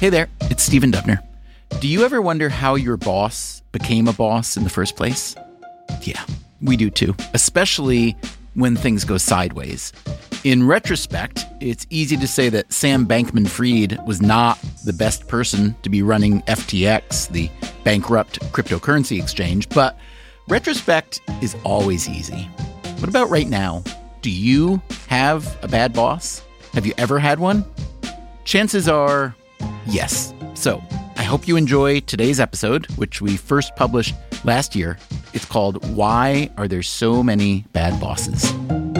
Hey there, it's Stephen Dubner. Do you ever wonder how your boss became a boss in the first place? Yeah, we do too, especially when things go sideways. In retrospect, it's easy to say that Sam Bankman-Fried was not the best person to be running FTX, the bankrupt cryptocurrency exchange, but retrospect is always easy. What about right now? Do you have a bad boss? Have you ever had one? Chances are yes. So I hope you enjoy today's episode, which we first published last year. It's called Why Are There So Many Bad Bosses?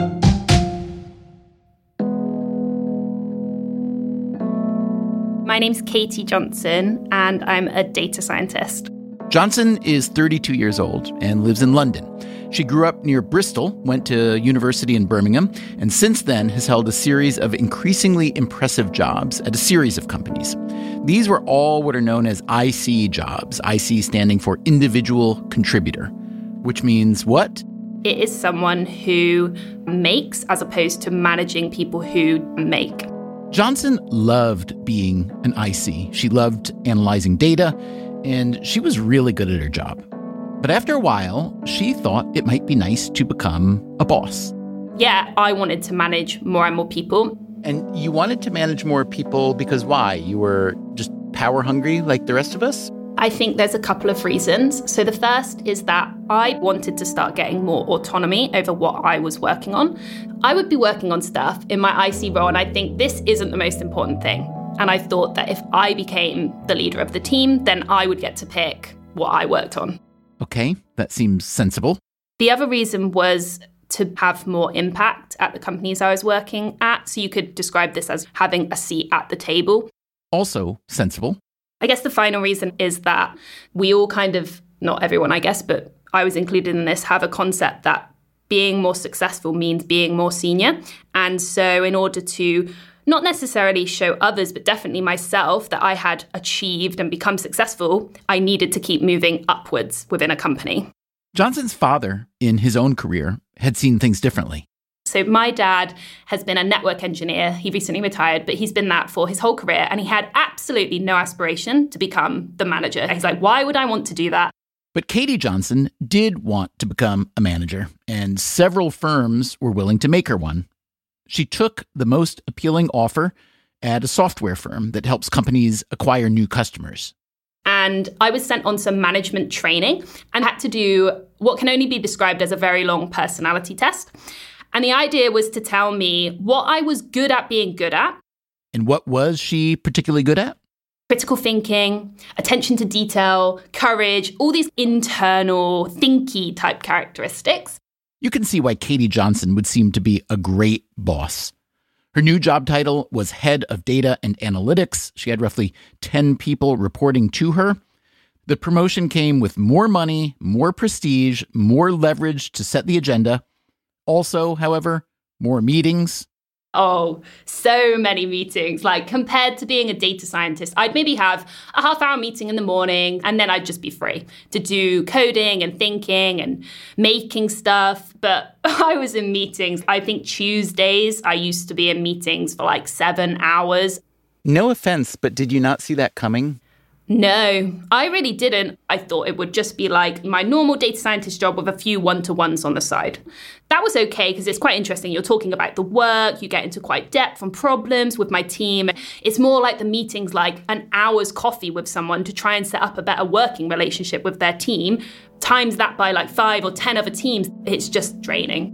My name's Katie Johnson, and I'm a data scientist. Johnson is 32 years old and lives in London. She grew up near Bristol, went to university in Birmingham, and since then has held a series of increasingly impressive jobs at a series of companies. These were all what are known as IC jobs, IC standing for individual contributor, which means what? It is someone who makes as opposed to managing people who make. Johnson loved being an IC. She loved analyzing data, and she was really good at her job. But after a while, she thought it might be nice to become a boss. Yeah, I wanted to manage more and more people. And you wanted to manage more people because why? You were just power hungry like the rest of us? I think there's a couple of reasons. So the first is that I wanted to start getting more autonomy over what I was working on. I would be working on stuff in my IC role, and I think this isn't the most important thing. And I thought that if I became the leader of the team, then I would get to pick what I worked on. Okay, that seems sensible. The other reason was to have more impact at the companies I was working at. So you could describe this as having a seat at the table. Also sensible. I guess the final reason is that we all kind of, not everyone, I guess, but I was included in this, have a concept that being more successful means being more senior. And so in order to not necessarily show others, but definitely myself, that I had achieved and become successful, I needed to keep moving upwards within a company. Johnson's father, in his own career, had seen things differently. So my dad has been a network engineer. He recently retired, but he's been that for his whole career. And he had absolutely no aspiration to become the manager. He's like, why would I want to do that? But Katie Johnson did want to become a manager, and several firms were willing to make her one. She took the most appealing offer at a software firm that helps companies acquire new customers. And I was sent on some management training and had to do what can only be described as a very long personality test. And the idea was to tell me what I was good at being good at. And what was she particularly good at? Critical thinking, attention to detail, courage, all these internal, thinky type characteristics. You can see why Katie Johnson would seem to be a great boss. Her new job title was Head of Data and Analytics. She had roughly 10 people reporting to her. The promotion came with more money, more prestige, more leverage to set the agenda. Also, however, more meetings. Oh, so many meetings. Like compared to being a data scientist, I'd maybe have a half-hour meeting in the morning and then I'd just be free to do coding and thinking and making stuff. But I was in meetings. I think Tuesdays, I used to be in meetings for like 7 hours. No offense, but did you not see that coming? No, I really didn't. I thought it would just be like my normal data scientist job with a few one-to-ones on the side. That was okay because it's quite interesting. You're talking about the work, you get into quite depth on problems with my team. It's more like the meetings like an hour's coffee with someone to try and set up a better working relationship with their team. Times that by like 5 or 10 other teams, it's just draining.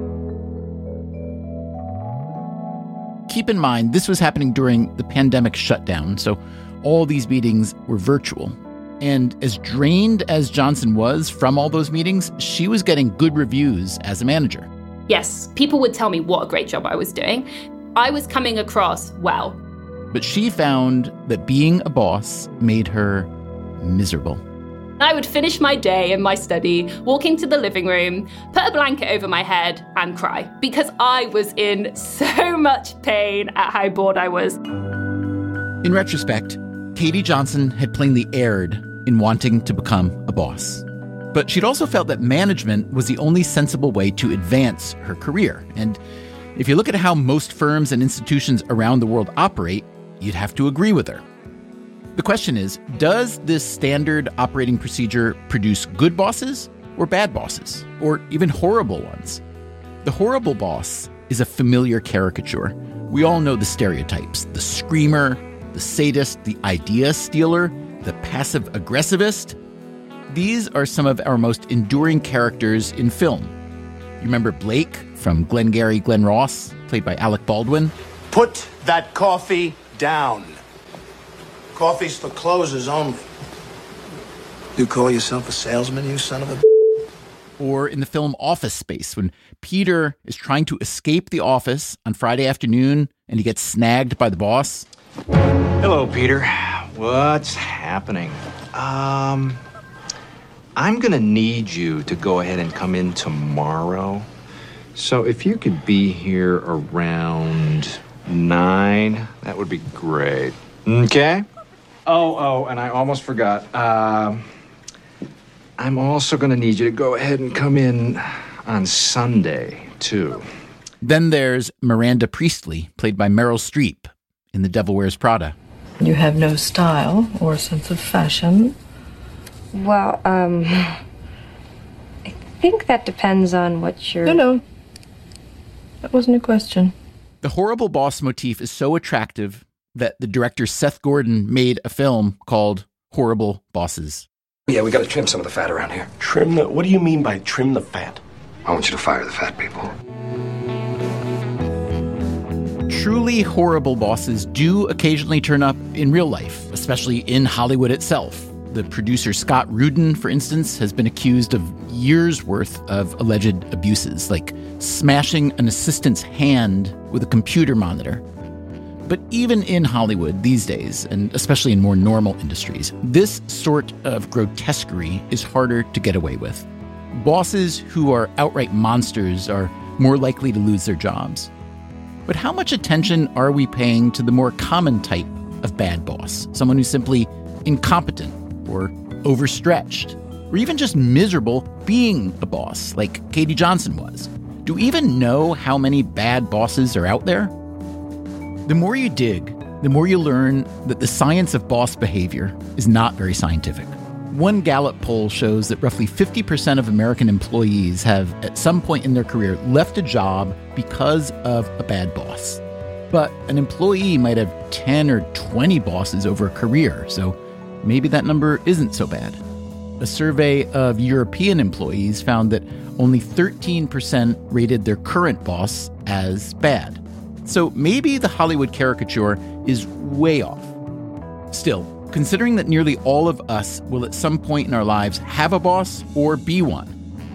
Keep in mind, this was happening during the pandemic shutdown, so all these meetings were virtual. And as drained as Johnson was from all those meetings, she was getting good reviews as a manager. Yes, people would tell me what a great job I was doing. I was coming across well. But she found that being a boss made her miserable. I would finish my day in my study, walk into the living room, put a blanket over my head and cry because I was in so much pain at how bored I was. In retrospect, Katie Johnson had plainly erred in wanting to become a boss. But she'd also felt that management was the only sensible way to advance her career. And if you look at how most firms and institutions around the world operate, you'd have to agree with her. The question is, does this standard operating procedure produce good bosses or bad bosses, or even horrible ones? The horrible boss is a familiar caricature. We all know the stereotypes: the screamer, the sadist, the idea stealer, the passive-aggressivist. These are some of our most enduring characters in film. You remember Blake from Glengarry Glen Ross, played by Alec Baldwin? Put that coffee down. Coffee's for closers only. You call yourself a salesman, you son of a... Or in the film Office Space, when Peter is trying to escape the office on Friday afternoon and he gets snagged by the boss. Hello, Peter. What's happening? I'm gonna need you to go ahead and come in tomorrow. So if you could be here around 9, that would be great. Okay? Oh, and I almost forgot. I'm also gonna need you to go ahead and come in on Sunday, too. Then there's Miranda Priestley, played by Meryl Streep in The Devil Wears Prada. You have no style or sense of fashion. Well, I think that depends on what you're... No. That wasn't a question. The horrible boss motif is so attractive that the director Seth Gordon made a film called Horrible Bosses. Yeah, we gotta trim some of the fat around here. Trim the... What do you mean by trim the fat? I want you to fire the fat people. Truly horrible bosses do occasionally turn up in real life, especially in Hollywood itself. The producer Scott Rudin, for instance, has been accused of years' worth of alleged abuses, like smashing an assistant's hand with a computer monitor. But even in Hollywood these days, and especially in more normal industries, this sort of grotesquerie is harder to get away with. Bosses who are outright monsters are more likely to lose their jobs. But how much attention are we paying to the more common type of bad boss? Someone who's simply incompetent or overstretched, or even just miserable being a boss, like Katie Johnson was. Do we even know how many bad bosses are out there? The more you dig, the more you learn that the science of boss behavior is not very scientific. One Gallup poll shows that roughly 50% of American employees have, at some point in their career, left a job because of a bad boss. But an employee might have 10 or 20 bosses over a career, so maybe that number isn't so bad. A survey of European employees found that only 13% rated their current boss as bad. So maybe the Hollywood caricature is way off. Still, considering that nearly all of us will at some point in our lives have a boss or be one,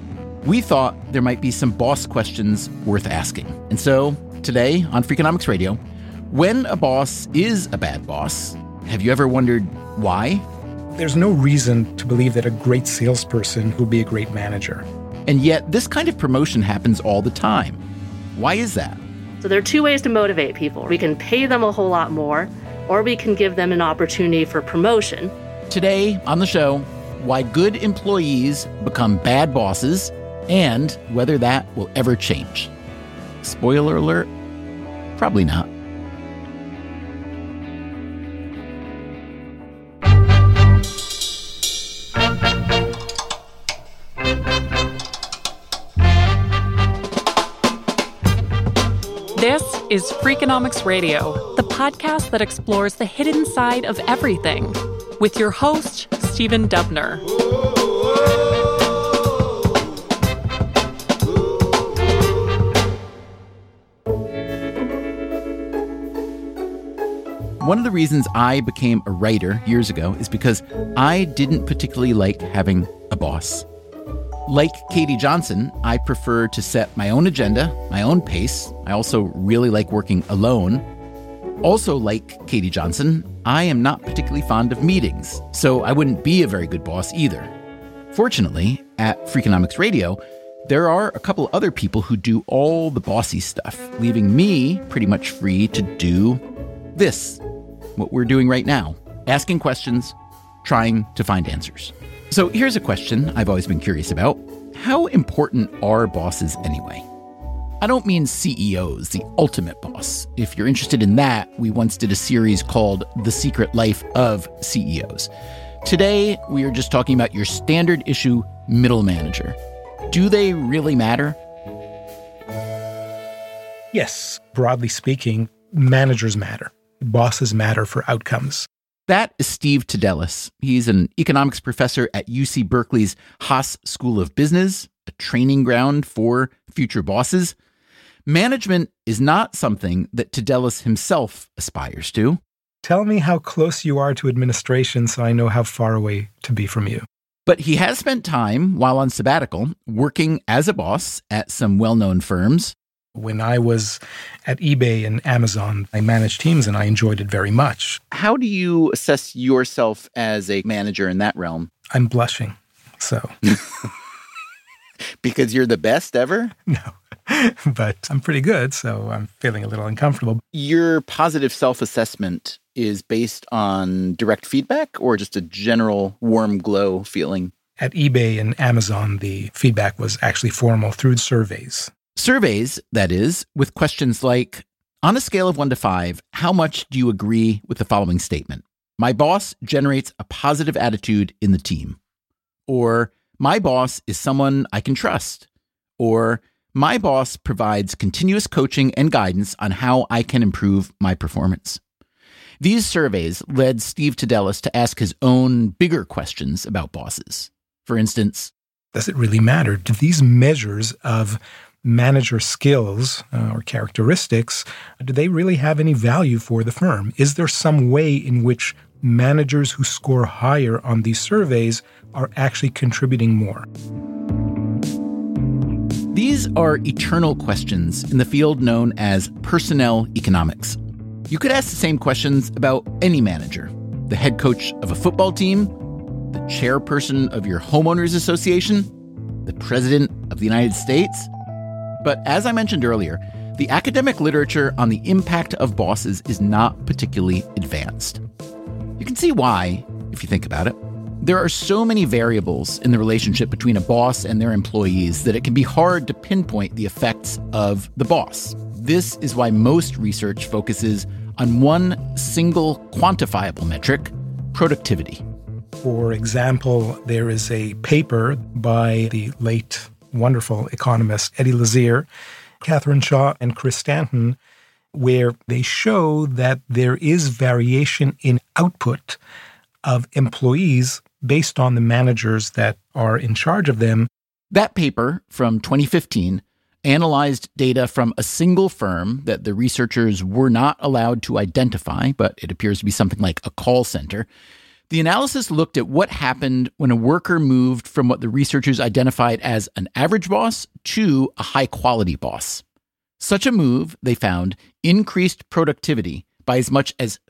we thought there might be some boss questions worth asking. And so today on Freakonomics Radio, when a boss is a bad boss, have you ever wondered why? There's no reason to believe that a great salesperson will be a great manager. And yet this kind of promotion happens all the time. Why is that? So there are two ways to motivate people. We can pay them a whole lot more, or we can give them an opportunity for promotion. Today on the show, why good employees become bad bosses and whether that will ever change. Spoiler alert, probably not. This is Freakonomics Radio, the podcast that explores the hidden side of everything, with your host, Stephen Dubner. One of the reasons I became a writer years ago is because I didn't particularly like having a boss. Like Katie Johnson, I prefer to set my own agenda, my own pace. I also really like working alone. Also, like Katie Johnson, I am not particularly fond of meetings, so I wouldn't be a very good boss either. Fortunately, at Freakonomics Radio, there are a couple other people who do all the bossy stuff, leaving me pretty much free to do this, what we're doing right now, asking questions, trying to find answers. So here's a question I've always been curious about. How important are bosses anyway? I don't mean CEOs, the ultimate boss. If you're interested in that, we once did a series called The Secret Life of CEOs. Today, we are just talking about your standard issue middle manager. Do they really matter? Yes, broadly speaking, managers matter. Bosses matter for outcomes. That is Steve Tadelis. He's an economics professor at UC Berkeley's Haas School of Business, a training ground for future bosses. Management is not something that Tadelis himself aspires to. Tell me how close you are to administration so I know how far away to be from you. But he has spent time, while on sabbatical, working as a boss at some well-known firms. When I was at eBay and Amazon, I managed teams and I enjoyed it very much. How do you assess yourself as a manager in that realm? I'm blushing, so. Because you're the best ever? No, but I'm pretty good, so I'm feeling a little uncomfortable. Your positive self-assessment is based on direct feedback or just a general warm glow feeling? At eBay and Amazon, the feedback was actually formal through surveys. Surveys, that is, with questions like, on a scale of 1 to 5, how much do you agree with the following statement? My boss generates a positive attitude in the team. Or, my boss is someone I can trust. Or, my boss provides continuous coaching and guidance on how I can improve my performance. These surveys led Steve Tadelis to ask his own bigger questions about bosses. For instance, does it really matter? Do these measures of manager skills or characteristics, do they really have any value for the firm? Is there some way in which managers who score higher on these surveys are actually contributing more? These are eternal questions in the field known as personnel economics. You could ask the same questions about any manager, the head coach of a football team, the chairperson of your homeowners association, the president of the United States. But as I mentioned earlier, the academic literature on the impact of bosses is not particularly advanced. You can see why, if you think about it. There are so many variables in the relationship between a boss and their employees that it can be hard to pinpoint the effects of the boss. This is why most research focuses on one single quantifiable metric, productivity. For example, there is a paper by the late wonderful economist Eddie Lazear, Catherine Shaw, and Chris Stanton, where they show that there is variation in output of employees based on the managers that are in charge of them. That paper from 2015 analyzed data from a single firm that the researchers were not allowed to identify, but it appears to be something like a call center. The analysis looked at what happened when a worker moved from what the researchers identified as an average boss to a high-quality boss. Such a move, they found, increased productivity by as much as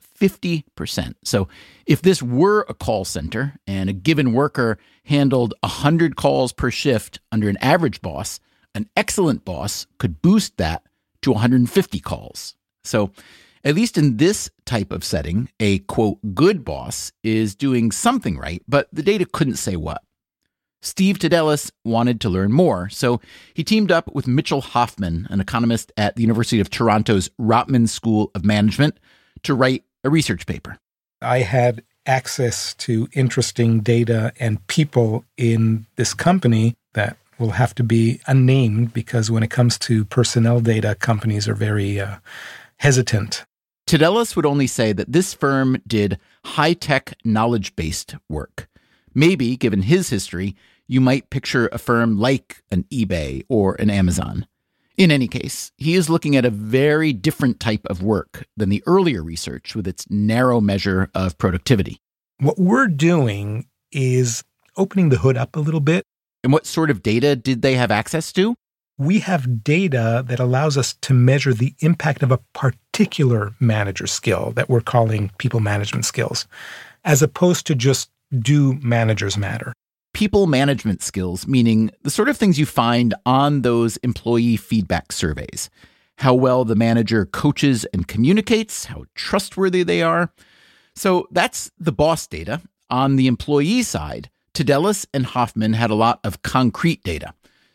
50%. So if this were a call center and a given worker handled 100 calls per shift under an average boss, an excellent boss could boost that to 150 calls. So at least in this type of setting, a, quote, good boss is doing something right, but the data couldn't say what. Steve Tadelis wanted to learn more, so he teamed up with Mitchell Hoffman, an economist at the University of Toronto's Rotman School of Management, to write a research paper. I had access to interesting data and people in this company that will have to be unnamed because when it comes to personnel data, companies are very hesitant. Tadelis would only say that this firm did high-tech, knowledge-based work. Maybe, given his history, you might picture a firm like an eBay or an Amazon. In any case, he is looking at a very different type of work than the earlier research with its narrow measure of productivity. What we're doing is opening the hood up a little bit. And what sort of data did they have access to? We have data that allows us to measure the impact of a particular manager skill that we're calling people management skills, as opposed to just do managers matter. People management skills, meaning the sort of things you find on those employee feedback surveys. How well the manager coaches and communicates, how trustworthy they are. So that's the boss data. On the employee side, Tadelis and Hoffman had a lot of concrete data.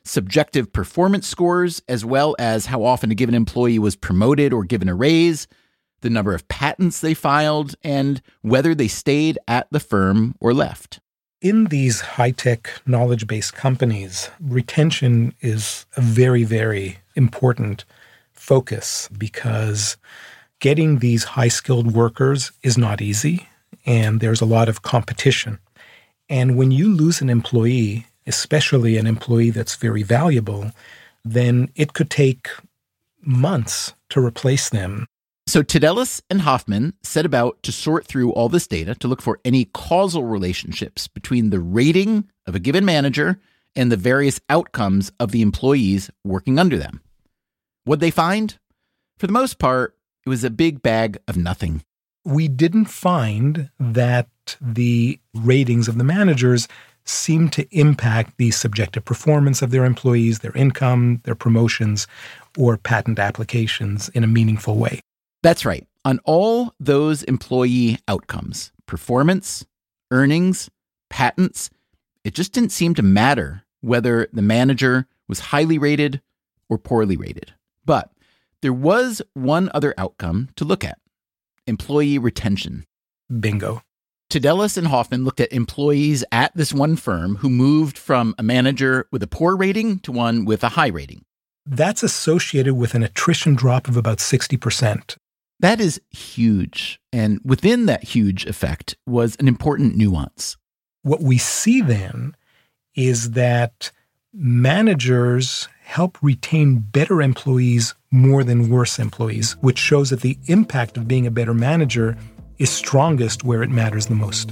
subjective performance scores, as well as how often a given employee was promoted or given a raise, the number of patents they filed, and whether they stayed at the firm or left. In these high-tech knowledge-based companies, retention is a very, very important focus because getting these high-skilled workers is not easy, and there's a lot of competition. And when you lose an employee, especially an employee that's very valuable, then it could take months to replace them. So Tidelis and Hoffman set about to sort through all this data to look for any causal relationships between the rating of a given manager and the various outcomes of the employees working under them. What'd they find? For the most part, it was a big bag of nothing. We didn't find that the ratings of the managers seemed to impact the subjective performance of their employees, their income, their promotions, or patent applications in a meaningful way. That's right. On all those employee outcomes, performance, earnings, patents, it just didn't seem to matter whether the manager was highly rated or poorly rated. But there was one other outcome to look at: employee retention. Bingo. Tidelis and Hoffman looked at employees at this one firm who moved from a manager with a poor rating to one with a high rating. That's associated with an attrition drop of about 60%. That is huge. And within that huge effect was an important nuance. What we see then is that managers help retain better employees more than worse employees, which shows that the impact of being a better manager is strongest where it matters the most.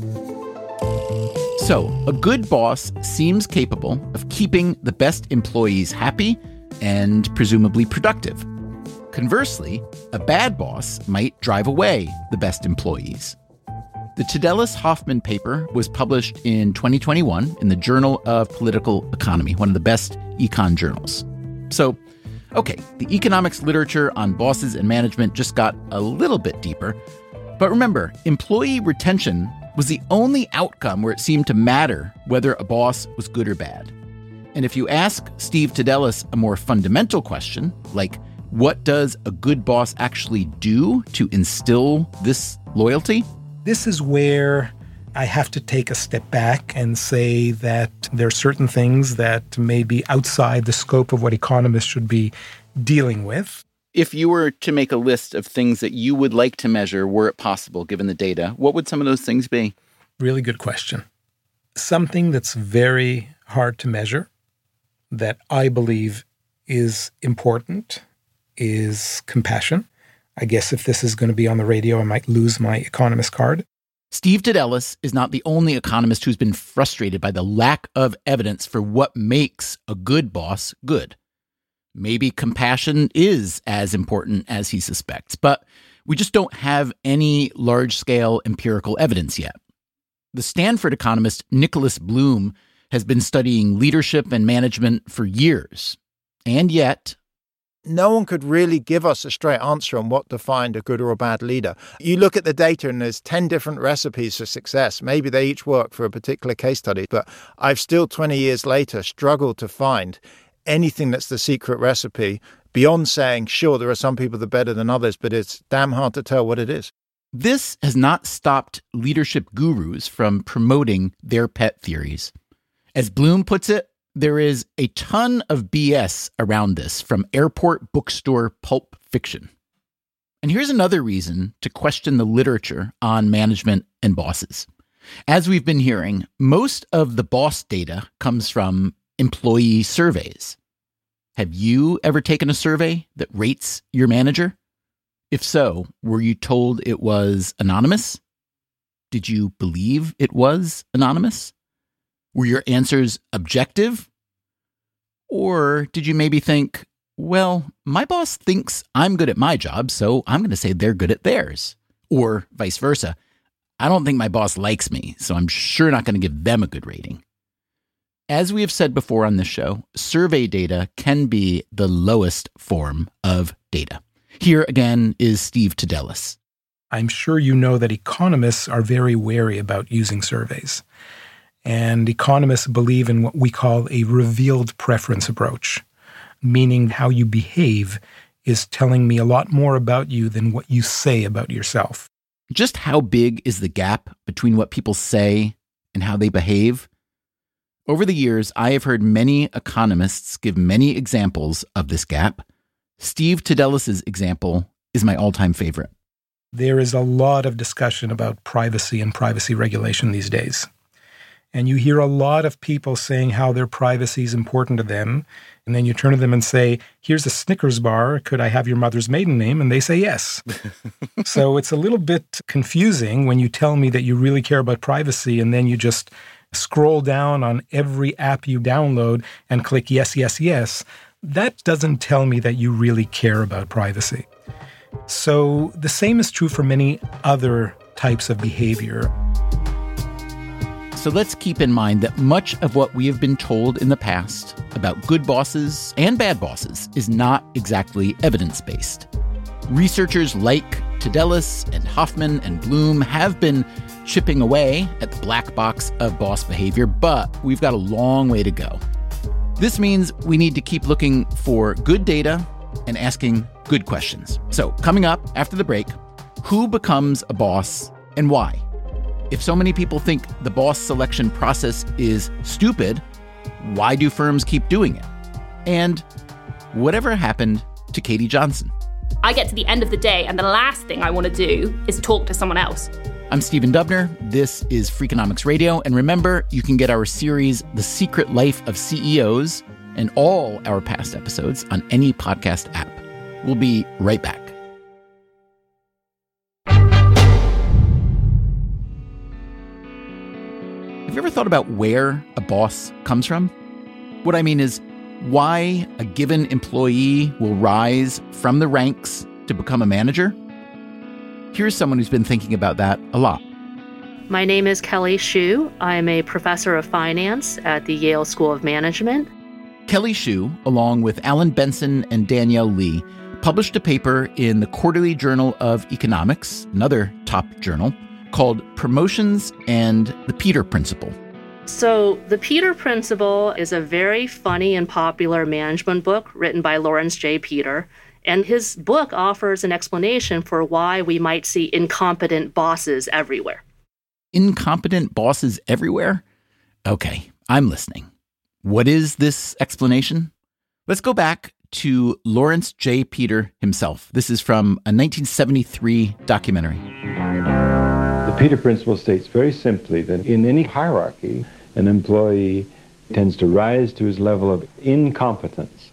So, a good boss seems capable of keeping the best employees happy and presumably productive. Conversely, a bad boss might drive away the best employees. The Tidelis-Hoffman paper was published in 2021 in the Journal of Political Economy, one of the best econ journals. So, okay, the economics literature on bosses and management just got a little bit deeper. But remember, employee retention was the only outcome where it seemed to matter whether a boss was good or bad. And if you ask Steve Tidelis a more fundamental question, like, what does a good boss actually do to instill this loyalty? This is where I have to take a step back and say that there are certain things that may be outside the scope of what economists should be dealing with. If you were to make a list of things that you would like to measure, were it possible, given the data, what would some of those things be? Really good question. Something that's very hard to measure that I believe is important is compassion. I guess if this is going to be on the radio, I might lose my economist card. Steve Tidelis is not the only economist who's been frustrated by the lack of evidence for what makes a good boss good. Maybe compassion is as important as he suspects, but we just don't have any large-scale empirical evidence yet. The Stanford economist Nicholas Bloom has been studying leadership and management for years, and yet no one could really give us a straight answer on what defined a good or a bad leader. You look at the data and there's 10 different recipes for success. Maybe they each work for a particular case study, but I've still 20 years later struggled to find anything that's the secret recipe beyond saying, sure, there are some people that are better than others, but it's damn hard to tell what it is. This has not stopped leadership gurus from promoting their pet theories. As Bloom puts it, there is a ton of BS around this from airport bookstore pulp fiction. And here's another reason to question the literature on management and bosses. As we've been hearing, most of the boss data comes from employee surveys. Have you ever taken a survey that rates your manager? If so, were you told it was anonymous? Did you believe it was anonymous? Were your answers objective? Or did you maybe think, well, my boss thinks I'm good at my job, so I'm going to say they're good at theirs. Or vice versa. I don't think my boss likes me, so I'm sure not going to give them a good rating. As we have said before on this show, survey data can be the lowest form of data. Here again is Steve Tidelis. I'm sure you know that economists are very wary about using surveys. And economists believe in what we call a revealed preference approach, meaning how you behave is telling me a lot more about you than what you say about yourself. Just how big is the gap between what people say and how they behave? Over the years, I have heard many economists give many examples of this gap. Steve Tadelis' example is my all-time favorite. There is a lot of discussion about privacy and privacy regulation these days. And you hear a lot of people saying how their privacy is important to them. And then you turn to them and say, here's a Snickers bar. Could I have your mother's maiden name? And they say yes. So it's a little bit confusing when you tell me that you really care about privacy and then you just scroll down on every app you download and click yes, yes, yes. That doesn't tell me that you really care about privacy. So the same is true for many other types of behavior. So let's keep in mind that much of what we have been told in the past about good bosses and bad bosses is not exactly evidence-based. Researchers like Tadelis and Hoffman and Bloom have been chipping away at the black box of boss behavior, but we've got a long way to go. This means we need to keep looking for good data and asking good questions. So coming up after the break, who becomes a boss and why? If so many people think the boss selection process is stupid, why do firms keep doing it? And whatever happened to Katie Johnson? I get to the end of the day, and the last thing I want to do is talk to someone else. I'm Stephen Dubner. This is Freakonomics Radio. And remember, you can get our series, The Secret Life of CEOs, and all our past episodes on any podcast app. We'll be right back. Have you ever thought about where a boss comes from? What I mean is why a given employee will rise from the ranks to become a manager. Here's someone who's been thinking about that a lot. My name is Kelly Shue. I'm a professor of finance at the Yale School of Management. Kelly Shue, along with Alan Benson and Danielle Lee, published a paper in the Quarterly Journal of Economics, another top journal, called Promotions and the Peter Principle. So the Peter Principle is a very funny and popular management book written by Lawrence J. Peter. And his book offers an explanation for why we might see incompetent bosses everywhere. Incompetent bosses everywhere? Okay, I'm listening. What is this explanation? Let's go back to Lawrence J. Peter himself. This is from a 1973 documentary. The Peter Principle states very simply that in any hierarchy, an employee tends to rise to his level of incompetence.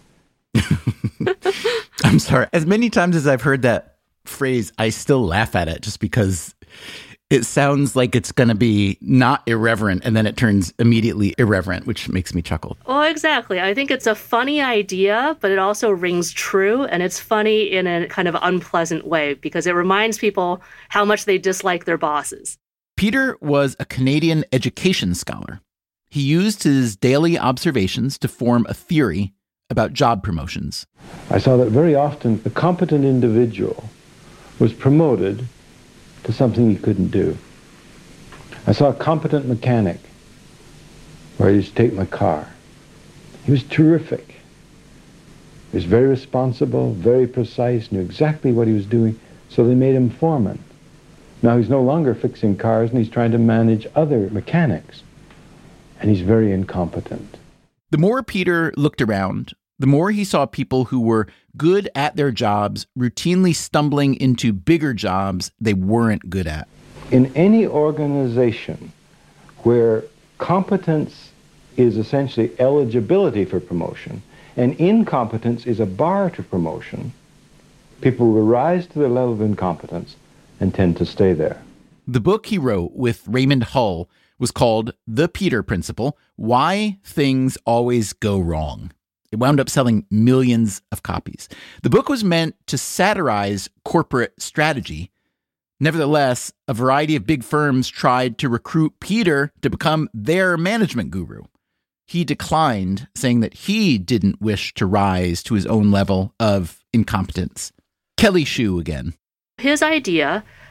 I'm sorry. As many times as I've heard that phrase, I still laugh at it just because it sounds like it's going to be not irreverent and then it turns immediately irreverent, which makes me chuckle. Well, exactly. I think it's a funny idea, but it also rings true. And it's funny in a kind of unpleasant way because it reminds people how much they dislike their bosses. Peter was a Canadian education scholar. He used his daily observations to form a theory about job promotions. I saw that very often the competent individual was promoted to something he couldn't do. I saw a competent mechanic where I used to take my car. He was terrific. He was very responsible, very precise, knew exactly what he was doing, so they made him foreman. Now he's no longer fixing cars and he's trying to manage other mechanics, and he's very incompetent. The more Peter looked around, the more he saw people who were good at their jobs routinely stumbling into bigger jobs they weren't good at. In any organization where competence is essentially eligibility for promotion and incompetence is a bar to promotion, people will rise to the level of incompetence and tend to stay there. The book he wrote with Raymond Hull was called The Peter Principle: Why Things Always Go Wrong. It wound up selling millions of copies. The book was meant to satirize corporate strategy. Nevertheless, a variety of big firms tried to recruit Peter to become their management guru. He declined, saying that he didn't wish to rise to his own level of incompetence. Kelly Shue again. His idea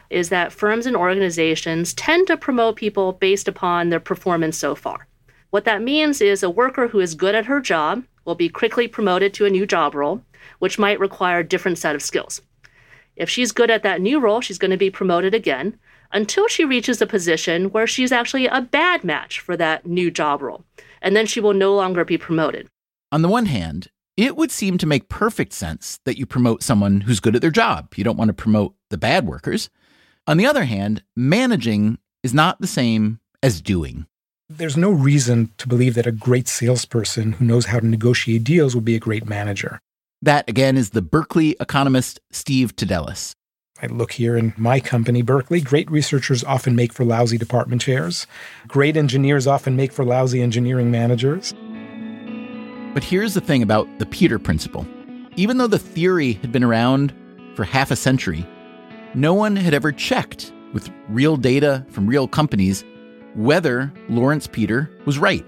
is that firms and organizations tend to promote people based upon their performance so far. What that means is a worker who is good at her job will be quickly promoted to a new job role, which might require a different set of skills. If she's good at that new role, she's going to be promoted again until she reaches a position where she's actually a bad match for that new job role, and then she will no longer be promoted. On the one hand, it would seem to make perfect sense that you promote someone who's good at their job. You don't want to promote the bad workers. On the other hand, managing is not the same as doing. There's no reason to believe that a great salesperson who knows how to negotiate deals will be a great manager. That, again, is the Berkeley economist Steve Tadelis. I look here in my company, Berkeley. Great researchers often make for lousy department chairs. Great engineers often make for lousy engineering managers. But here's the thing about the Peter Principle. Even though the theory had been around for half a century, no one had ever checked with real data from real companies whether Lawrence Peter was right.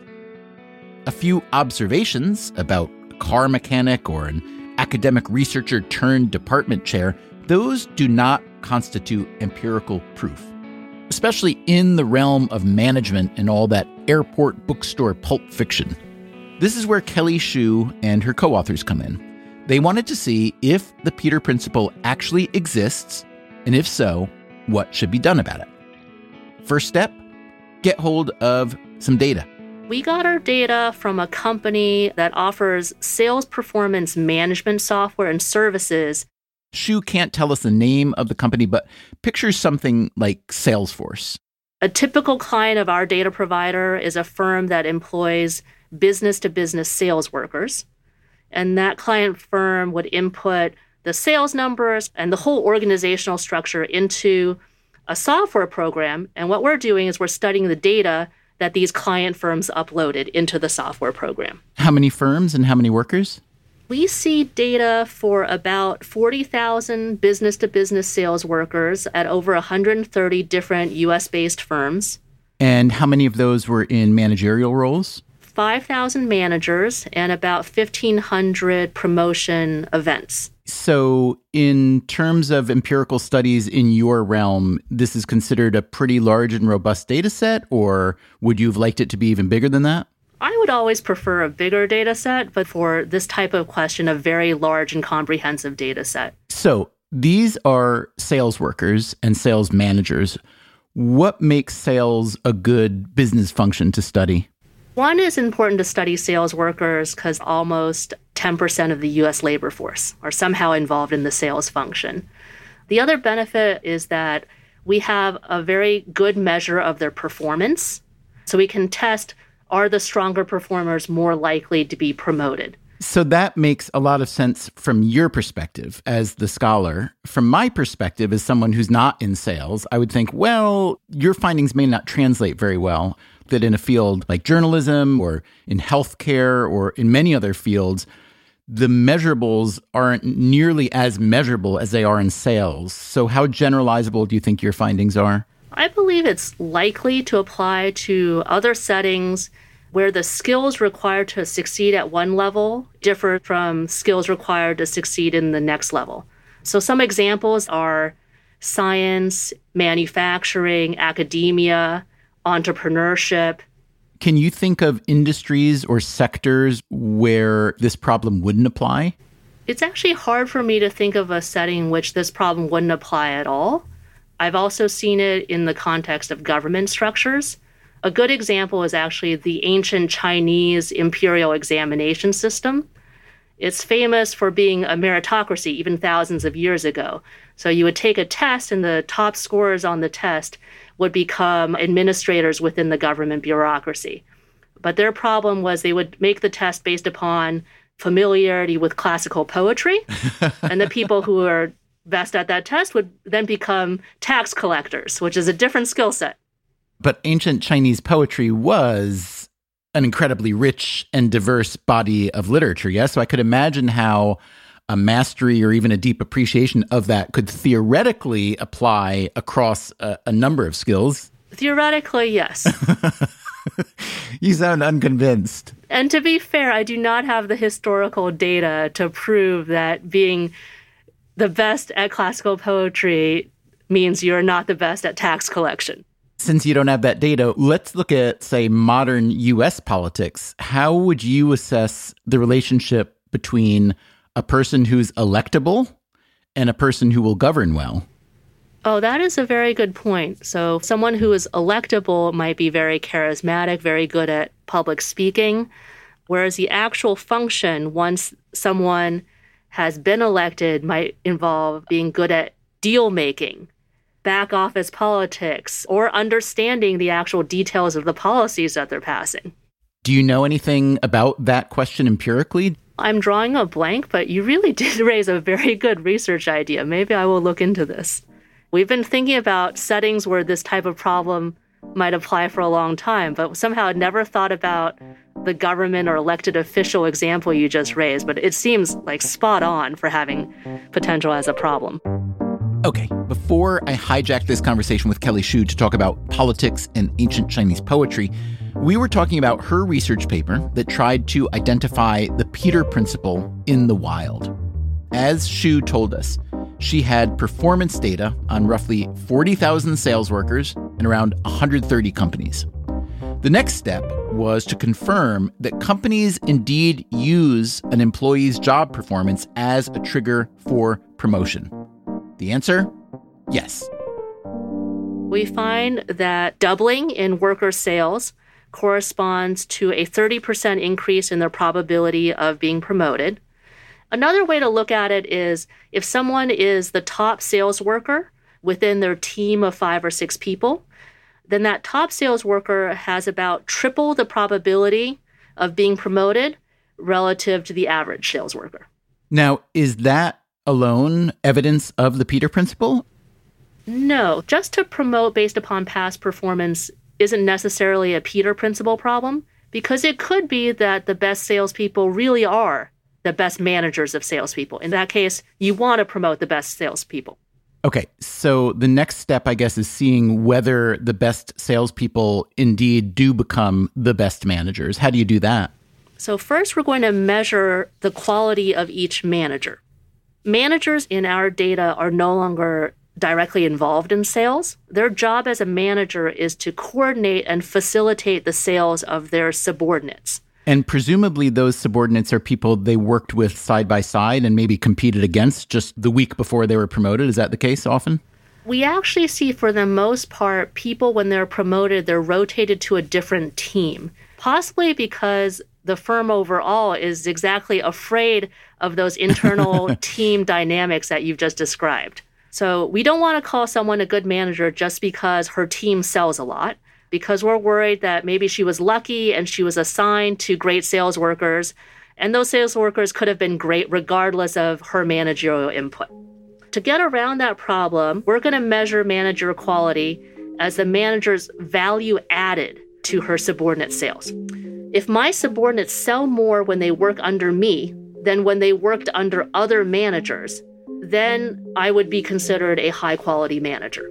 A few observations about a car mechanic or an academic researcher turned department chair, those do not constitute empirical proof, especially in the realm of management and all that airport bookstore pulp fiction. This is where Kelly Shue and her co-authors come in. They wanted to see if the Peter Principle actually exists, and if so, what should be done about it. First step, get hold of some data. We got our data from a company that offers sales performance management software and services. Shue can't tell us the name of the company, but picture something like Salesforce. A typical client of our data provider is a firm that employs business-to-business sales workers. And that client firm would input the sales numbers and the whole organizational structure into a software program. And what we're doing is we're studying the data that these client firms uploaded into the software program. How many firms and how many workers? We see data for about 40,000 business-to-business sales workers at over 130 different U.S.-based firms. And how many of those were in managerial roles? 5,000 managers and about 1,500 promotion events. So in terms of empirical studies in your realm, this is considered a pretty large and robust data set, or would you have liked it to be even bigger than that? I would always prefer a bigger data set, but for this type of question, a very large and comprehensive data set. So these are sales workers and sales managers. What makes sales a good business function to study? One is important to study sales workers because almost 10% of the U.S. labor force are somehow involved in the sales function. The other benefit is that we have a very good measure of their performance. So we can test, are the stronger performers more likely to be promoted? So that makes a lot of sense from your perspective as the scholar. From my perspective as someone who's not in sales, I would think, well, your findings may not translate very well. That in a field like journalism or in healthcare or in many other fields, the measurables aren't nearly as measurable as they are in sales. So how generalizable do you think your findings are? I believe it's likely to apply to other settings where the skills required to succeed at one level differ from skills required to succeed in the next level. So some examples are science, manufacturing, academia, entrepreneurship. Can you think of industries or sectors where this problem wouldn't apply? It's actually hard for me to think of a setting in which this problem wouldn't apply at all. I've also seen it in the context of government structures. A good example is actually the ancient Chinese imperial examination system. It's famous for being a meritocracy even thousands of years ago. So you would take a test and the top scorers on the test would become administrators within the government bureaucracy. But their problem was they would make the test based upon familiarity with classical poetry. And the people who were best at that test would then become tax collectors, which is a different skill set. But ancient Chinese poetry was an incredibly rich and diverse body of literature, yes? So I could imagine how a mastery or even a deep appreciation of that could theoretically apply across a number of skills. Theoretically, yes. You sound unconvinced. And to be fair, I do not have the historical data to prove that being the best at classical poetry means you're not the best at tax collection. Since you don't have that data, let's look at, say, modern U.S. politics. How would you assess the relationship between a person who's electable and a person who will govern well? Oh, that is a very good point. So someone who is electable might be very charismatic, very good at public speaking, whereas the actual function, once someone has been elected, might involve being good at deal making, back office politics, or understanding the actual details of the policies that they're passing. Do you know anything about that question empirically? I'm drawing a blank, but you really did raise a very good research idea. Maybe I will look into this. We've been thinking about settings where this type of problem might apply for a long time, but somehow I never thought about the government or elected official example you just raised, but it seems like spot on for having potential as a problem. Okay, before I hijack this conversation with Kelly Xu to talk about politics and ancient Chinese poetry, we were talking about her research paper that tried to identify the Peter Principle in the wild. As Xu told us, she had performance data on roughly 40,000 sales workers and around 130 companies. The next step was to confirm that companies indeed use an employee's job performance as a trigger for promotion. The answer? Yes. We find that doubling in worker sales corresponds to a 30% increase in their probability of being promoted. Another way to look at it is if someone is the top sales worker within their team of 5 or 6 people, then that top sales worker has about triple the probability of being promoted relative to the average sales worker. Now, is that alone evidence of the Peter Principle? No, just to promote based upon past performance isn't necessarily a Peter Principle problem, because it could be that the best salespeople really are the best managers of salespeople. In that case, you want to promote the best salespeople. Okay, so the next step, I guess, is seeing whether the best salespeople indeed do become the best managers. How do you do that? So first, we're going to measure the quality of each manager. Managers in our data are no longer directly involved in sales. Their job as a manager is to coordinate and facilitate the sales of their subordinates. And presumably those subordinates are people they worked with side by side and maybe competed against just the week before they were promoted. Is that the case often? We actually see, for the most part, people, when they're promoted, they're rotated to a different team, possibly because the firm overall is exactly afraid of those internal team dynamics that you've just described. So we don't want to call someone a good manager just because her team sells a lot, because we're worried that maybe she was lucky and she was assigned to great sales workers, and those sales workers could have been great regardless of her managerial input. To get around that problem, we're going to measure manager quality as the manager's value added to her subordinate sales. If my subordinates sell more when they work under me than when they worked under other managers, then I would be considered a high-quality manager.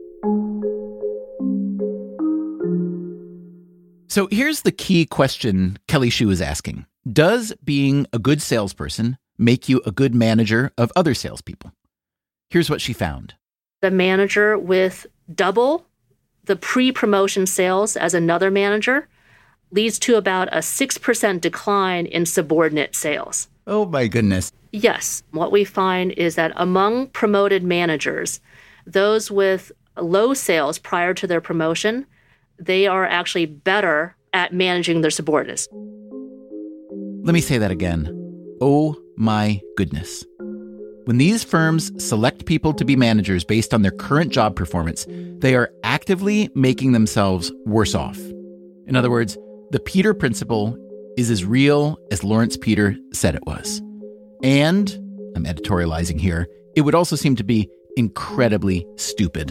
So here's the key question Kelly Xu is asking. Does being a good salesperson make you a good manager of other salespeople? Here's what she found. The manager with double the pre-promotion sales as another manager leads to about a 6% decline in subordinate sales. Oh my goodness. Yes. What we find is that among promoted managers, those with low sales prior to their promotion, they are actually better at managing their subordinates. Let me say that again. Oh my goodness. When these firms select people to be managers based on their current job performance, they are actively making themselves worse off. In other words, the Peter Principle is as real as Lawrence Peter said it was. And, I'm editorializing here, it would also seem to be incredibly stupid.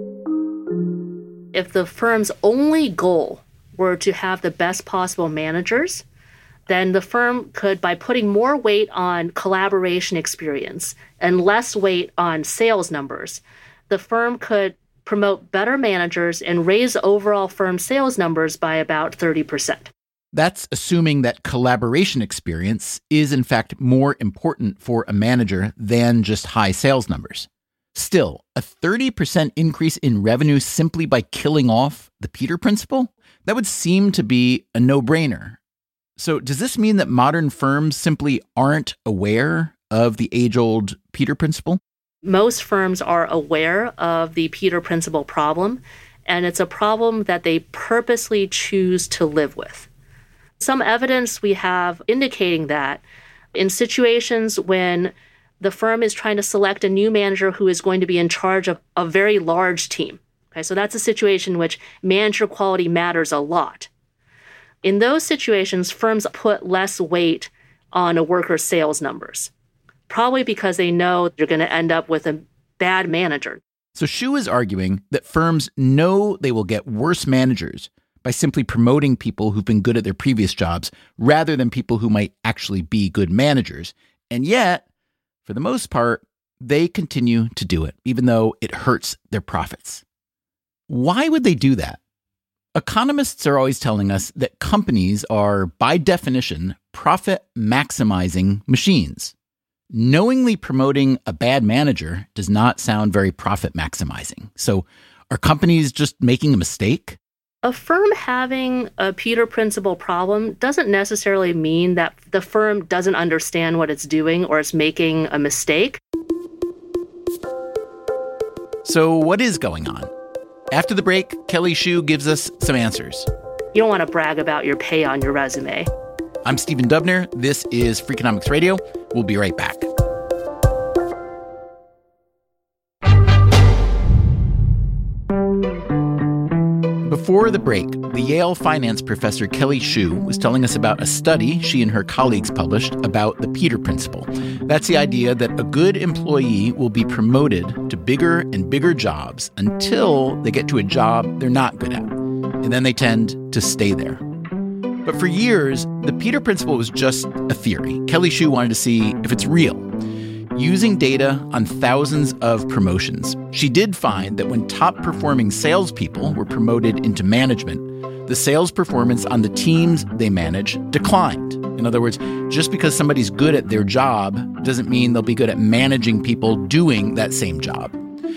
If the firm's only goal were to have the best possible managers, then the firm could, by putting more weight on collaboration experience and less weight on sales numbers, the firm could promote better managers and raise overall firm sales numbers by about 30%. That's assuming that collaboration experience is in fact more important for a manager than just high sales numbers. Still, a 30% increase in revenue simply by killing off the Peter Principle? That would seem to be a no-brainer. So does this mean that modern firms simply aren't aware of the age-old Peter Principle? Most firms are aware of the Peter Principle problem, and it's a problem that they purposely choose to live with. Some evidence we have indicating that in situations when the firm is trying to select a new manager who is going to be in charge of a very large team. Okay, so that's a situation in which manager quality matters a lot. In those situations, firms put less weight on a worker's sales numbers, probably because they know they're going to end up with a bad manager. So Xu is arguing that firms know they will get worse managers by simply promoting people who've been good at their previous jobs rather than people who might actually be good managers. And yet, for the most part, they continue to do it, even though it hurts their profits. Why would they do that? Economists are always telling us that companies are, by definition, profit-maximizing machines. Knowingly promoting a bad manager does not sound very profit-maximizing. So are companies just making a mistake? A firm having a Peter Principle problem doesn't necessarily mean that the firm doesn't understand what it's doing or it's making a mistake. So what is going on? After the break, Kelly Xu gives us some answers. You don't want to brag about your pay on your resume. I'm Stephen Dubner. This is Freakonomics Radio. We'll be right back. Before the break, the Yale finance professor Kelly Xu was telling us about a study she and her colleagues published about the Peter Principle. That's the idea that a good employee will be promoted to bigger and bigger jobs until they get to a job they're not good at, and then they tend to stay there. But for years, the Peter Principle was just a theory. Kelly Xu wanted to see if it's real. Using data on thousands of promotions, she did find that when top-performing salespeople were promoted into management, the sales performance on the teams they manage declined. In other words, just because somebody's good at their job doesn't mean they'll be good at managing people doing that same job.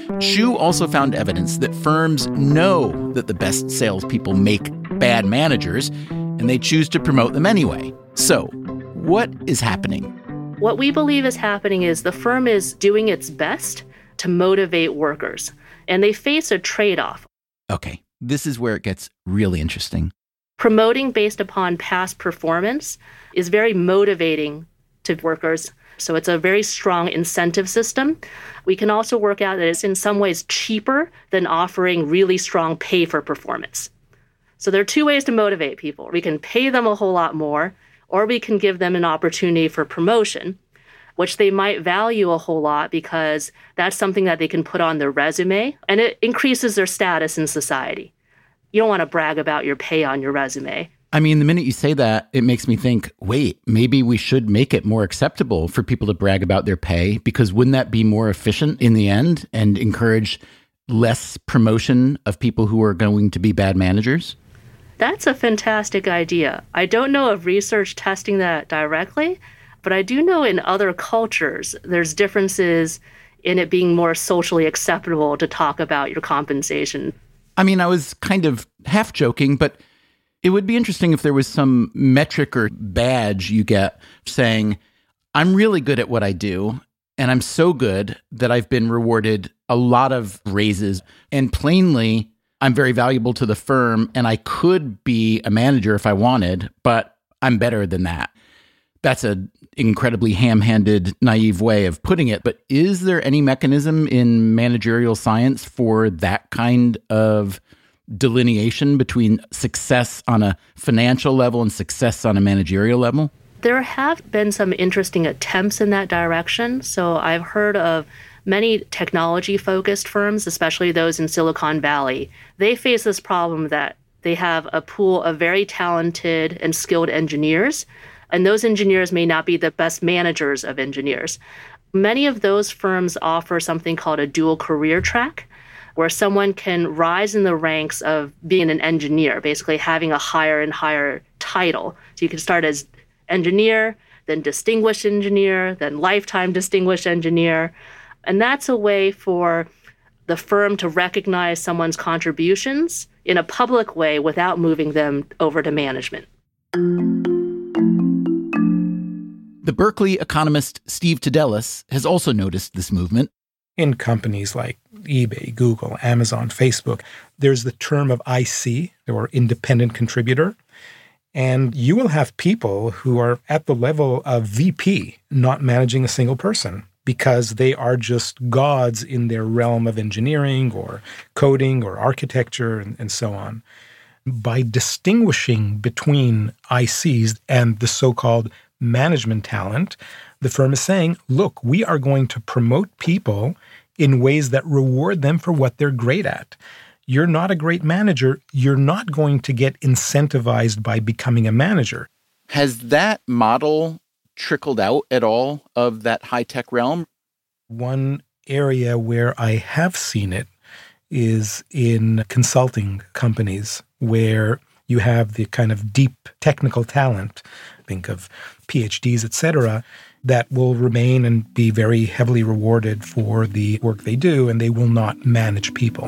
Xu also found evidence that firms know that the best salespeople make bad managers, and they choose to promote them anyway. So, what is happening? What we believe is happening is the firm is doing its best to motivate workers, and they face a trade-off. Okay, this is where it gets really interesting. Promoting based upon past performance is very motivating to workers, so it's a very strong incentive system. We can also work out that it's in some ways cheaper than offering really strong pay for performance. So there are two ways to motivate people. We can pay them a whole lot more, or we can give them an opportunity for promotion, which they might value a whole lot because that's something that they can put on their resume, and it increases their status in society. You don't want to brag about your pay on your resume. I mean, the minute you say that, it makes me think, wait, maybe we should make it more acceptable for people to brag about their pay, because wouldn't that be more efficient in the end and encourage less promotion of people who are going to be bad managers? That's a fantastic idea. I don't know of research testing that directly, but I do know in other cultures, there's differences in it being more socially acceptable to talk about your compensation. I mean, I was kind of half joking, but it would be interesting if there was some metric or badge you get saying, I'm really good at what I do, and I'm so good that I've been rewarded a lot of raises, and plainly, I'm very valuable to the firm, and I could be a manager if I wanted, but I'm better than that. That's an incredibly ham-handed, naive way of putting it, but is there any mechanism in managerial science for that kind of delineation between success on a financial level and success on a managerial level? There have been some interesting attempts in that direction. So I've heard of many technology-focused firms, especially those in Silicon Valley. They face this problem that they have a pool of very talented and skilled engineers, and those engineers may not be the best managers of engineers. Many of those firms offer something called a dual career track, where someone can rise in the ranks of being an engineer, basically having a higher and higher title. So you can start as engineer, then distinguished engineer, then lifetime distinguished engineer. And that's a way for the firm to recognize someone's contributions in a public way without moving them over to management. The Berkeley economist Steve Tadelis has also noticed this movement. In companies like eBay, Google, Amazon, Facebook, there's the term of IC, or independent contributor. And you will have people who are at the level of VP, not managing a single person, because they are just gods in their realm of engineering or coding or architecture and so on. By distinguishing between ICs and the so-called management talent, the firm is saying, look, we are going to promote people in ways that reward them for what they're great at. You're not a great manager. You're not going to get incentivized by becoming a manager. Has that model trickled out at all of that high-tech realm? One area where I have seen it is in consulting companies where you have the kind of deep technical talent, think of PhDs, et cetera, that will remain and be very heavily rewarded for the work they do, and they will not manage people.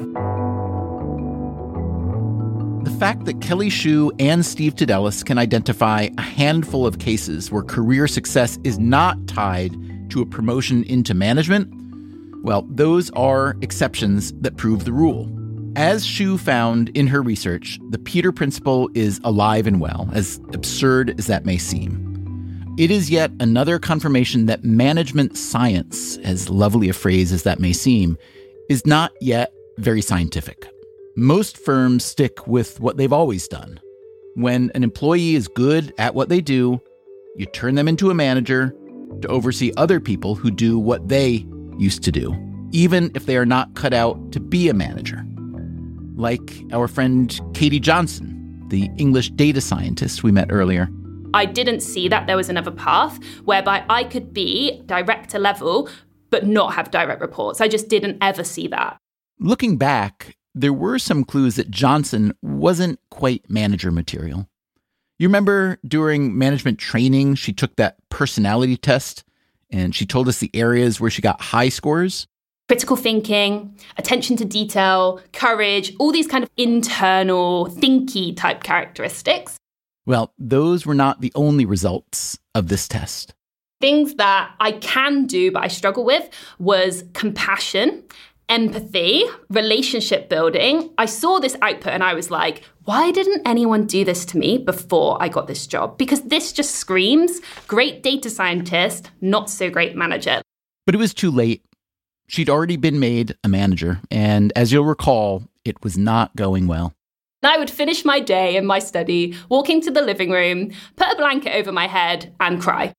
The fact that Kelly Shue and Steve Tadelis can identify a handful of cases where career success is not tied to a promotion into management, well, those are exceptions that prove the rule. As Shue found in her research, the Peter Principle is alive and well, as absurd as that may seem. It is yet another confirmation that management science, as lovely a phrase as that may seem, is not yet very scientific. Most firms stick with what they've always done. When an employee is good at what they do, you turn them into a manager to oversee other people who do what they used to do, even if they are not cut out to be a manager. Like our friend Katie Johnson, the English data scientist we met earlier. I didn't see that there was another path whereby I could be director level but not have direct reports. I just didn't ever see that. Looking back, there were some clues that Johnson wasn't quite manager material. You remember during management training, she took that personality test and she told us the areas where she got high scores? Critical thinking, attention to detail, courage, all these kind of internal, thinky type characteristics. Well, those were not the only results of this test. Things that I can do but I struggle with was compassion, empathy, relationship building. I saw this output and I was like, why didn't anyone do this to me before I got this job? Because this just screams great data scientist, not so great manager. But it was too late. She'd already been made a manager, and as you'll recall, it was not going well. I would finish my day in my study, walking to the living room, put a blanket over my head, and cry.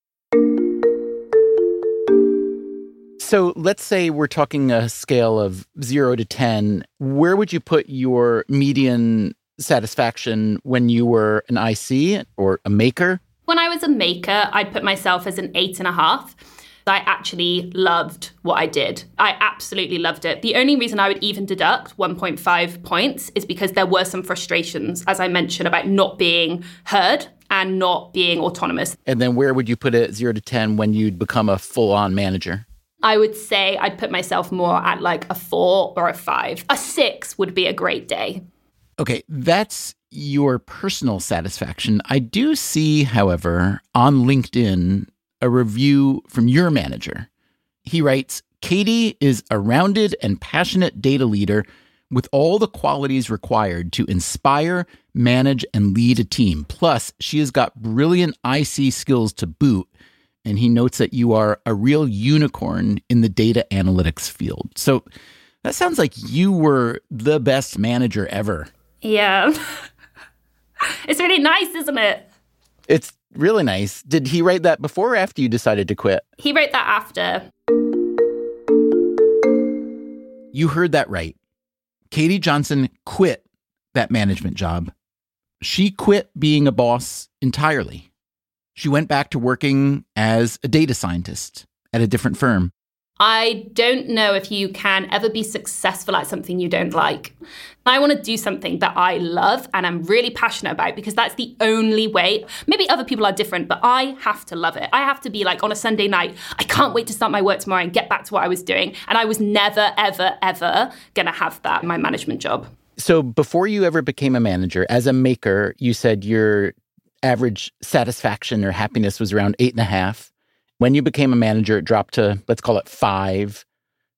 So let's say we're talking a scale of 0 to 10. Where would you put your median satisfaction when you were an IC or a maker? When I was a maker, I'd put myself as an 8.5. I actually loved what I did. I absolutely loved it. The only reason I would even deduct 1.5 points is because there were some frustrations, as I mentioned, about not being heard and not being autonomous. And then where would you put it 0 to 10 when you'd become a full-on manager? I would say I'd put myself more at like a 4 or a 5. A 6 would be a great day. Okay, that's your personal satisfaction. I do see, however, on LinkedIn, a review from your manager. He writes, Katie is a rounded and passionate data leader with all the qualities required to inspire, manage, and lead a team. Plus, she has got brilliant IC skills to boot. And he notes that you are a real unicorn in the data analytics field. So that sounds like you were the best manager ever. Yeah. It's really nice, isn't it? It's really nice. Did he write that before or after you decided to quit? He wrote that after. You heard that right. Katie Johnson quit that management job. She quit being a boss entirely. She went back to working as a data scientist at a different firm. I don't know if you can ever be successful at something you don't like. I want to do something that I love and I'm really passionate about, because that's the only way. Maybe other people are different, but I have to love it. I have to be like, on a Sunday night, I can't wait to start my work tomorrow and get back to what I was doing. And I was never, ever, ever going to have that in my management job. So before you ever became a manager, as a maker, you said your average satisfaction or happiness was around 8.5. When you became a manager, it dropped to, let's call it 5,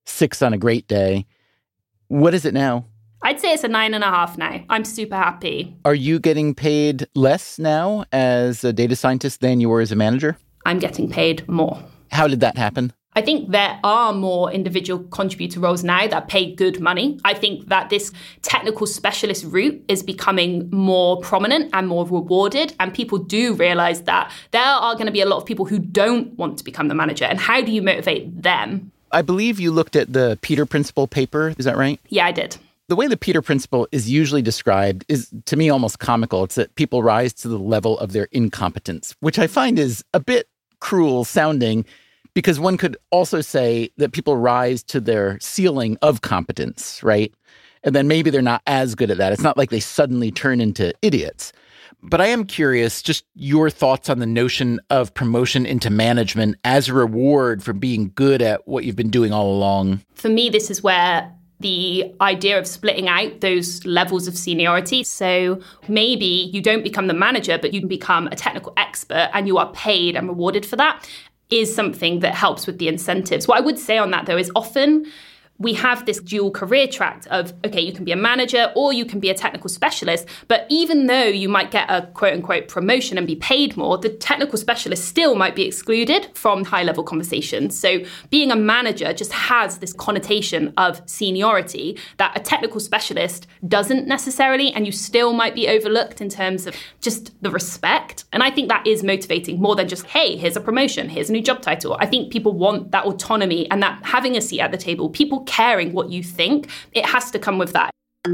6 on a great day. What is it now? I'd say it's a 9.5 now. I'm super happy. Are you getting paid less now as a data scientist than you were as a manager? I'm getting paid more. How did that happen? I think there are more individual contributor roles now that pay good money. I think that this technical specialist route is becoming more prominent and more rewarded. And people do realize that there are going to be a lot of people who don't want to become the manager. And how do you motivate them? I believe you looked at the Peter Principle paper. Is that right? Yeah, I did. The way the Peter Principle is usually described is, to me, almost comical. It's that people rise to the level of their incompetence, which I find is a bit cruel sounding, because one could also say that people rise to their ceiling of competence, right? And then maybe they're not as good at that. It's not like they suddenly turn into idiots. But I am curious, just your thoughts on the notion of promotion into management as a reward for being good at what you've been doing all along. For me, this is where the idea of splitting out those levels of seniority. So maybe you don't become the manager, but you can become a technical expert and you are paid and rewarded for that, is something that helps with the incentives. What I would say on that, though, is often we have this dual career track of, okay, you can be a manager or you can be a technical specialist. But even though you might get a quote unquote promotion and be paid more, the technical specialist still might be excluded from high level conversations. So being a manager just has this connotation of seniority that a technical specialist doesn't necessarily, and you still might be overlooked in terms of just the respect. And I think that is motivating more than just, hey, here's a promotion, here's a new job title. I think people want that autonomy and that having a seat at the table, people caring what you think, it has to come with that.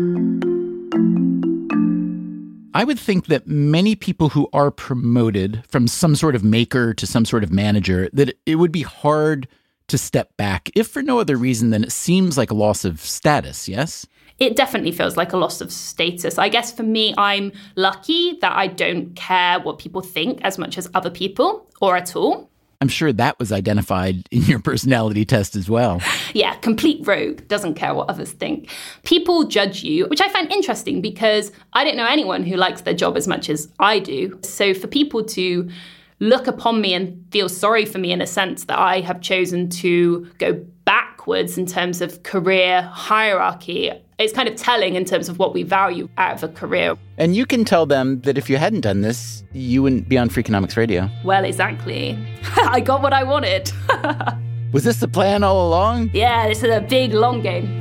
I would think that many people who are promoted from some sort of maker to some sort of manager, that it would be hard to step back, if for no other reason than it seems like a loss of status, yes? It definitely feels like a loss of status. I guess for me, I'm lucky that I don't care what people think as much as other people, or at all. I'm sure that was identified in your personality test as well. Yeah, complete rogue, doesn't care what others think. People judge you, which I find interesting because I don't know anyone who likes their job as much as I do. So for people to look upon me and feel sorry for me in a sense that I have chosen to go backwards in terms of career hierarchy, it's kind of telling in terms of what we value out of a career. And you can tell them that if you hadn't done this, you wouldn't be on Freakonomics Radio. Well, exactly. I got what I wanted. Was this the plan all along? Yeah, this is a big, long game.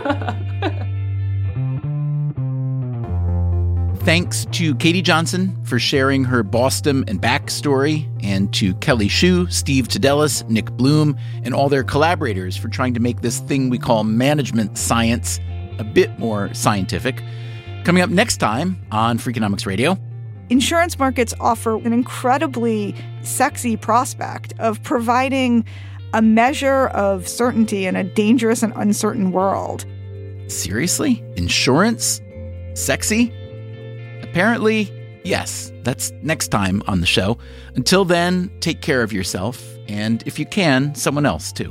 Thanks to Katie Johnson for sharing her Boston and backstory, and to Kelly Shue, Steve Tadelis, Nick Bloom, and all their collaborators for trying to make this thing we call management science a bit more scientific. Coming up next time on Freakonomics Radio. Insurance markets offer an incredibly sexy prospect of providing a measure of certainty in a dangerous and uncertain world. Seriously? Insurance? Sexy? Apparently, yes. That's next time on the show. Until then, take care of yourself, and if you can, someone else too.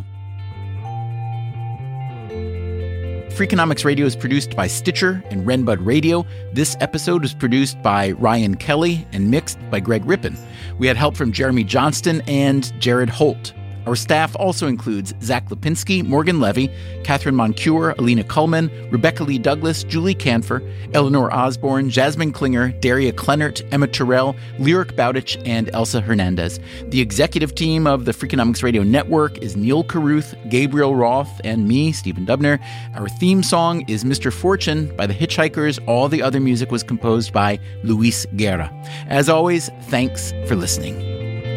Freakonomics Radio is produced by Stitcher and Renbud Radio. This episode was produced by Ryan Kelly and mixed by Greg Rippin. We had help from Jeremy Johnston and Jared Holt. Our staff also includes Zach Lipinski, Morgan Levy, Catherine Moncure, Alina Kuhlman, Rebecca Lee Douglas, Julie Canfer, Eleanor Osborne, Jasmine Klinger, Daria Kleinert, Emma Terrell, Lyric Bowditch, and Elsa Hernandez. The executive team of the Freakonomics Radio Network is Neil Carruth, Gabriel Roth, and me, Stephen Dubner. Our theme song is Mr. Fortune by The Hitchhikers. All the other music was composed by Luis Guerra. As always, thanks for listening.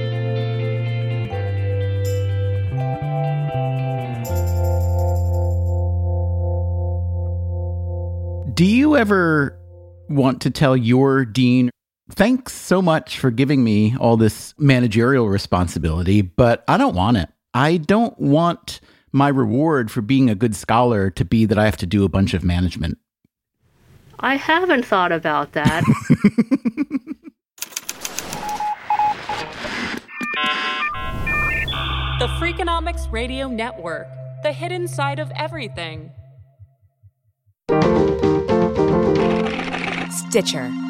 Do you ever want to tell your dean, thanks so much for giving me all this managerial responsibility, but I don't want it. I don't want my reward for being a good scholar to be that I have to do a bunch of management? I haven't thought about that. The Freakonomics Radio Network, the hidden side of everything. Stitcher.